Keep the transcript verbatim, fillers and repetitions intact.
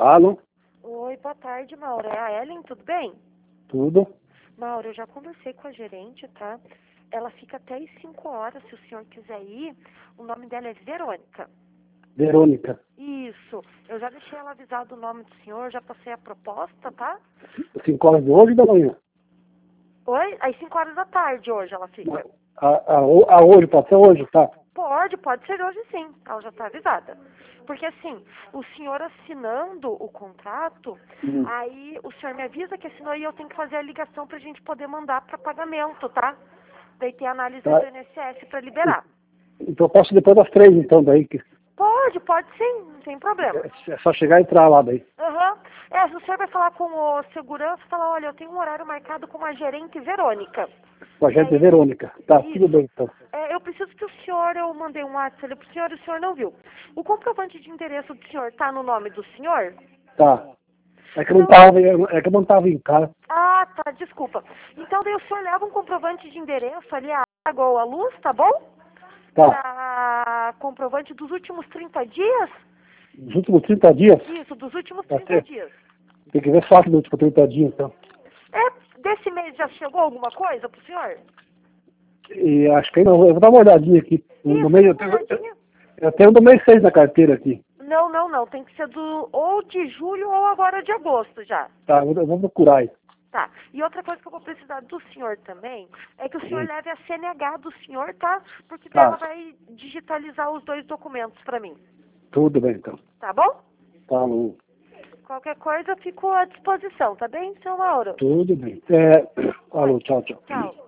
Alô? Oi, boa tarde, Mauro. É a Ellen, tudo bem? Tudo? Mauro, eu já conversei com a gerente, tá? Ela fica até às cinco horas, se o senhor quiser ir. O nome dela é Verônica. Verônica. Isso. Eu já deixei ela avisada o nome do senhor, já passei a proposta, tá? cinco horas de hoje ou da manhã? Oi? Às cinco horas da tarde hoje ela fica. A, a, a hoje, pode ser hoje, tá? Pode, pode ser hoje sim. Ela já está avisada. Porque assim, o senhor assinando o contrato, Hum. aí o senhor me avisa que assinou e eu tenho que fazer a ligação pra gente poder mandar para pagamento, tá? Daí tem a análise Tá. do I N S S para liberar. Então eu posso depois das três, então, daí. Que Pode, pode sim, não tem problema. é só chegar e entrar lá daí. Aham. É, se o senhor vai falar com o segurança, fala, olha, eu tenho um horário marcado com a gerente Verônica. Com a gente Aí- Verônica. Tá, Isso. tudo bem, então. É, eu preciso que o senhor, eu mandei um WhatsApp ali pro senhor e o senhor não viu. O comprovante de endereço do senhor tá no nome do senhor? Tá. É que eu não tava, é que eu não tava em casa. Ah, tá, desculpa. Então daí o senhor leva um comprovante de endereço ali, a água ou a luz, tá bom? Tá. Pra comprovante dos últimos trinta dias? Nos últimos trinta dias, Isso, dos últimos Tá trinta certo. dias. tem que ver fácil nos últimos trinta dias, então. É, desse mês já chegou alguma coisa pro senhor? E acho que ainda eu vou dar uma olhadinha aqui. No Isso, mês, eu, dá uma tenho, olhadinha. eu tenho do mês seis na carteira aqui. Não, não, não. Tem que ser do ou de julho ou agora de agosto já. Tá, eu vou, eu vou procurar aí. Tá. E outra coisa que eu vou precisar do senhor também é que o senhor Hum. leve a C N H do senhor, tá? Porque Tá. ela vai digitalizar os dois documentos pra mim. Tudo bem, então. Tá bom? Tá bom. Qualquer coisa eu fico à disposição, tá bem, seu Mauro? Tudo bem. É, falou, tchau, tchau. Tchau.